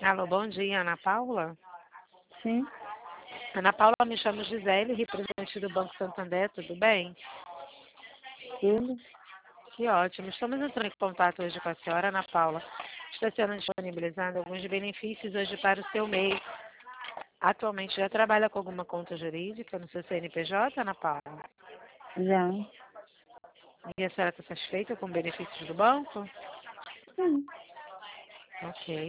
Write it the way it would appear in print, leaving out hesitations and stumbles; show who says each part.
Speaker 1: Alô, bom dia, Ana Paula?
Speaker 2: Sim,
Speaker 1: Ana Paula, me chamo Gisele, representante do Banco Santander, tudo bem?
Speaker 2: tudo.
Speaker 1: Que ótimo. Estamos entrando em contato hoje com a senhora, Ana Paula. Está sendo disponibilizado alguns benefícios hoje para o seu mês. Atualmente já trabalha com alguma conta jurídica no seu CNPJ, Ana Paula?
Speaker 2: Já.
Speaker 1: E a senhora está satisfeita com benefícios do banco?
Speaker 2: Sim.
Speaker 1: Ok.